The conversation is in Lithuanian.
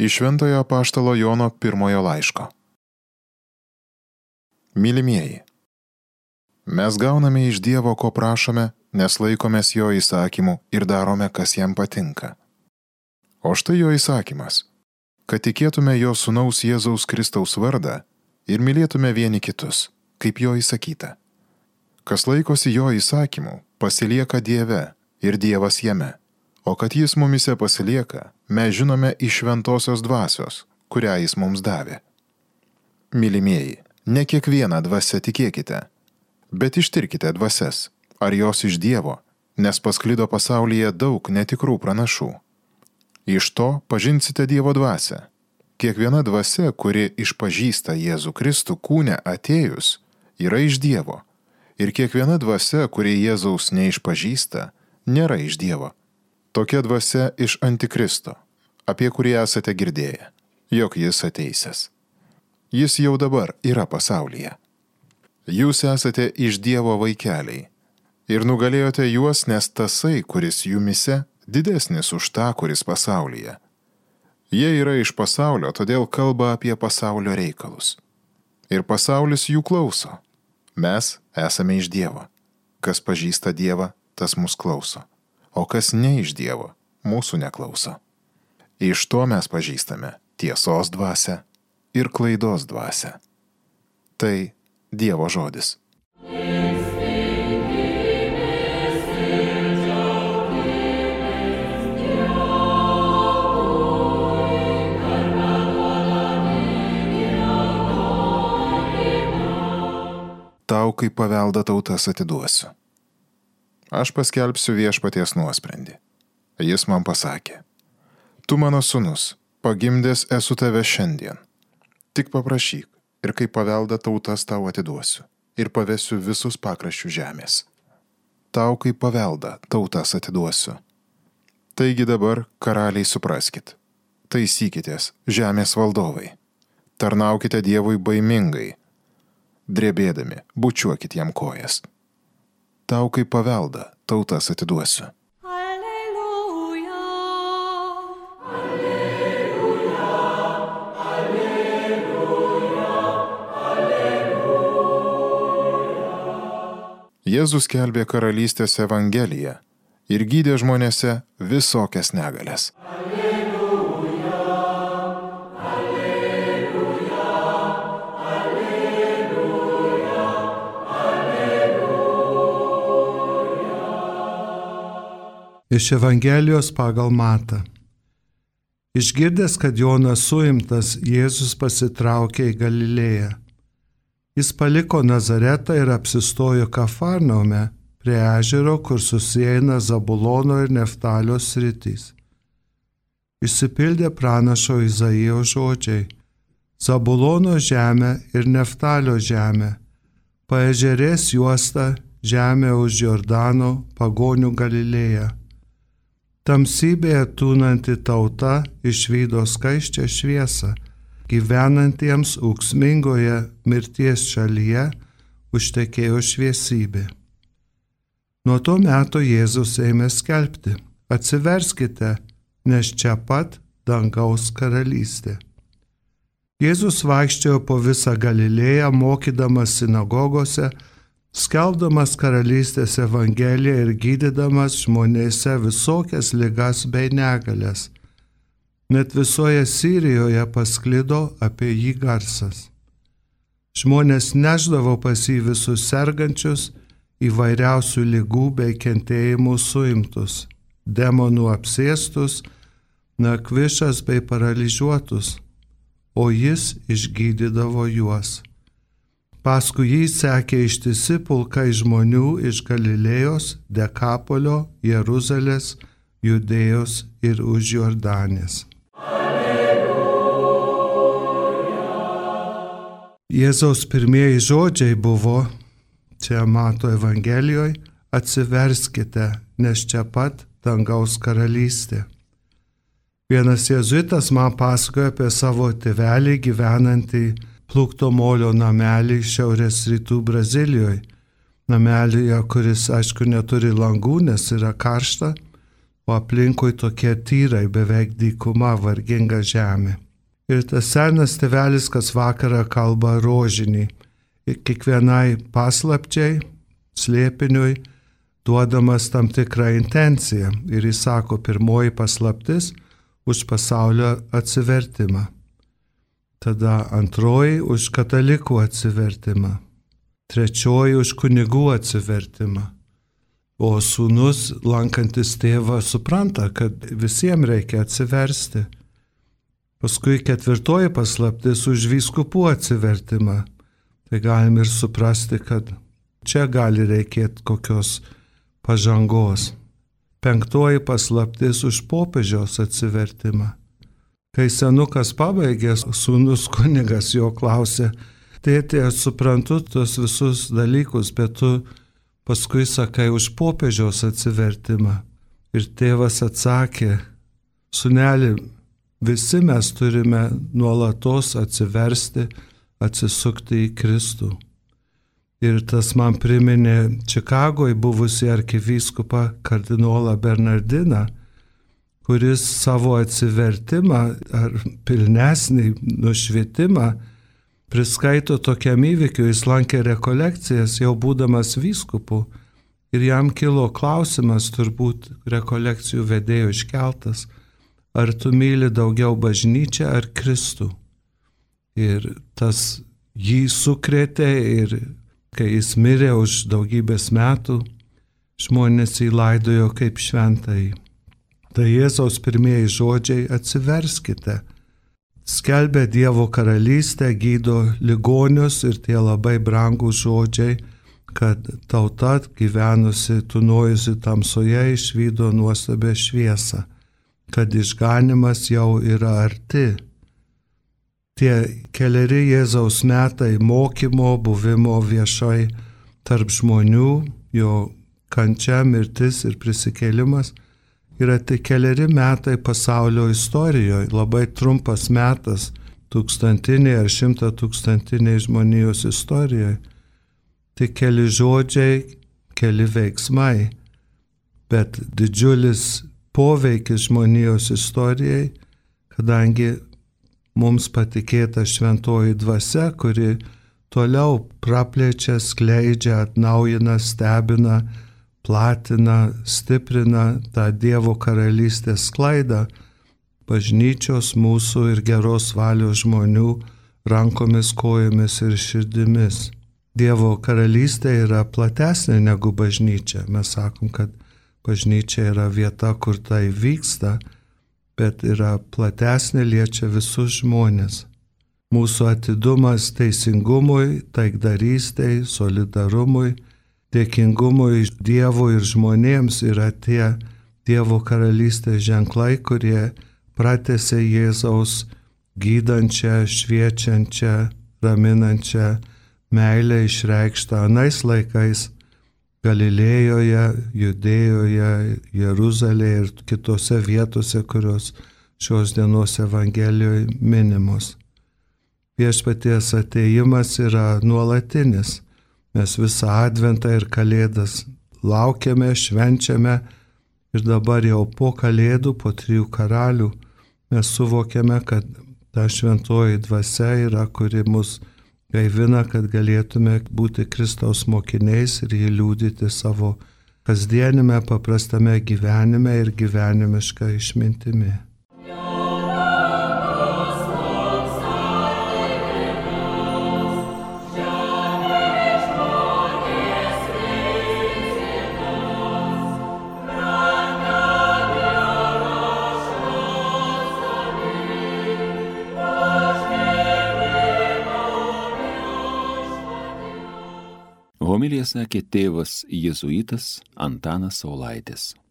Iš Šventojo apaštalo Jono pirmojo laiško. Mylimieji, mes gauname iš Dievo, ko prašome, nes laikomės jo įsakymų ir darome, kas jam patinka. O štai jo įsakymas, kad tikėtume jo sūnaus Jėzaus Kristaus vardą ir mylėtume vieni kitus, kaip jo įsakyta. Kas laikosi jo įsakymų, pasilieka Dieve ir Dievas jame. O kad jis mumise pasilieka, mes žinome iš šventosios dvasios, kurią jis mums davė. Mylimieji, ne kiekvieną dvasią tikėkite, bet ištirkite dvasias, ar jos iš Dievo, nes pasklido pasaulyje daug netikrų pranašų. Iš to pažinsite Dievo dvasią. Kiekviena dvasia, kuri išpažįsta Jėzų Kristų kūne atėjus, yra iš Dievo, ir kiekviena dvasia, kuri Jėzaus neišpažįsta, nėra iš Dievo. Tokia dvasia iš Antikristo, apie kurį esate girdėję, jog jis ateisęs. Jis jau dabar yra pasaulyje. Jūs esate iš Dievo vaikeliai ir nugalėjote juos, nes tasai, kuris jumise, didesnis už tą, kuris pasaulyje. Jie yra iš pasaulio, todėl kalba apie pasaulio reikalus. Ir pasaulis jų klauso. Mes esame iš Dievo. Kas pažįsta Dievą, tas mus klauso. O kas ne iš Dievo, mūsų neklauso. Iš to mes pažįstame tiesos dvasią ir klaidos dvasią. Tai Dievo žodis. Tau kaip paveldą tautas atiduosiu. Aš paskelbsiu viešpaties nuosprendį. Jis man pasakė, tu mano sūnus, pagimdęs esu tave šiandien. Tik paprašyk ir kaip paveldą tautas tau atiduosiu ir pavesiu visus pakraščių žemės. Tau kaip paveldą tautas atiduosiu. Taigi dabar, karaliai, supraskit. Taisykitės, žemės valdovai. Tarnaukite Dievui baimingai. Drebėdami, bučiuokit jam kojas. Tau kaip paveldą tautas atiduosiu. Alleluja, alleluja, alleluja, alleluja. Jėzus skelbė karalystės evangeliją ir gydė žmonėse visokias negalias. Iš Evangelijos pagal Matą. Išgirdęs, kad Jonas suimtas, Jėzus pasitraukė į Galilėją. Jis paliko Nazaretą ir apsistojo Kafarnaume, prie ežero, kur susieina Zabulono ir Neftalio sritys. Išsipildė pranašo Izaijo žodžiai: Zabulono žemė ir Neftalio žemė, paežerės juosta, žemė už Jordano, pagonių Galilėja. Tamsybėje tūnanti tauta išvydo skaisčią šviesą, gyvenantiems ūksmingoje mirties šalyje užtekėjo šviesybė. Nuo to meto Jėzus ėmė skelbti: atsiverskite, nes čia pat dangaus karalystė. Jėzus vaikščiojo po visą Galilėją, mokydamas sinagogose, skelbdamas karalystės evangeliją ir gydydamas žmonėse visokias ligas bei negalias. Net visoje Sirijoje pasklido apie jį garsas. Žmonės nešdavo pas jį visus sergančius, įvairiausių ligų bei kentėjimų suimtus, demonų apsėstus, nakvišas bei paralyžiuotus, o jis išgydydavo juos. Paskui jį sekė ištisi pulkai žmonių iš Galilėjos, Dekapolio, Jeruzalės, Judėjos ir už Jordanės. Alleluja. Jėzaus pirmieji žodžiai buvo, čia Mato Evangelijoje, atsiverskite, nes čia pat dangaus karalystė. Vienas jėzuitas man pasakojo apie savo tėvelį gyvenantį Plukto molio namelį šiaurės rytų Brazilijoje. Namelyje, kuris, aišku, neturi langų, nes yra karšta, o aplinkui tokie tyrai, beveik dykuma, varginga žemė. Ir tas senas tėvelis kas vakarą kalba rožinį. Ir kiekvienai paslapčiai, slėpiniui, duodamas tam tikrą intenciją. Ir jis sako, pirmoji paslaptis už pasaulio atsivertimą. Tada antroji už katalikų atsivertimą. Trečioji už kunigų atsivertimą. O sūnus, lankantis tėvą, supranta, kad visiems reikia atsiversti. Paskui ketvirtoji paslaptis už vyskupų atsivertimą. Tai galim ir suprasti, kad čia gali reikėti kokios pažangos. Penktoji paslaptis už popiežiaus atsivertimą. Kai senukas pabaigė, sūnus kunigas jo klausė, tėtė, aš suprantu tos visus dalykus, bet tu paskui sakai už popiežiaus atsivertimą. Ir tėvas atsakė, sūneli, visi mes turime nuolatos atsiversti, atsisukti į Kristų. Ir tas man priminė Čikagoje buvusį arkivyskupą kardinolą Bernardiną, kuris savo atsivertimą ar pilnesnį nušvietimą priskaito tokiam įvykiu. Jis lankė rekolekcijas jau būdamas vyskupu ir jam kilo klausimas, turbūt rekolekcijų vedėjo iškeltas, ar tu myli daugiau bažnyčią ar Kristų. Ir tas jį sukrėtė ir kai jis mirė už daugybės metų, žmonės jį laidojo kaip šventąjį. Tai Jėzaus pirmieji žodžiai atsiverskite. Skelbia Dievo karalystę, gydo ligonius ir tie labai brangūs žodžiai, kad tauta gyvenusi, tūnojusi tamsoje išvydo nuostabią šviesą, kad išganimas jau yra arti. Tie keleri Jėzaus metai mokymo, buvimo viešai tarp žmonių, jo kančia, mirtis ir prisikėlimas yra tik keleri metai pasaulio istorijoje, labai trumpas metas, 1000 ar 100 žmonijos istorijoje. Tik keli žodžiai, keli veiksmai, bet didžiulis poveikis žmonijos istorijai, kadangi mums patikėta šventoji dvasia, kuri toliau praplečia, skleidžia, atnaujina, stebina, platina, stiprina tą Dievo karalystės sklaidą bažnyčios mūsų ir geros valios žmonių rankomis, kojomis ir širdimis. Dievo karalystė yra platesnė negu bažnyčia. Mes sakom, kad bažnyčia yra vieta, kur tai vyksta, bet yra platesnė, liečia visus žmonės. Mūsų atidumas teisingumui, taikdarystei, solidarumui, dėkingumui Dievui ir žmonėms yra tie Dievo karalystės ženklai, kurie pratęsia Jėzaus gydančią, šviečiančią, raminančią meilę išreikštą anais laikais Galilėjoje, Judėjoje, Jeruzalėje ir kitose vietose, kurios šios dienos Evangelijoje minimos. Viešpaties atėjimas yra nuolatinis. Mes visą Adventą ir Kalėdas laukiame, švenčiame ir dabar jau po Kalėdų, po 3 karalių, mes suvokiame, kad ta šventoji dvasia yra, kuri mus gaivina, kad galėtume būti Kristaus mokiniais ir jį liudyti savo kasdienime, paprastame gyvenime ir gyvenimiška išmintimi. Homiliją sakė tėvas jėzuitas Antanas Saulaitis.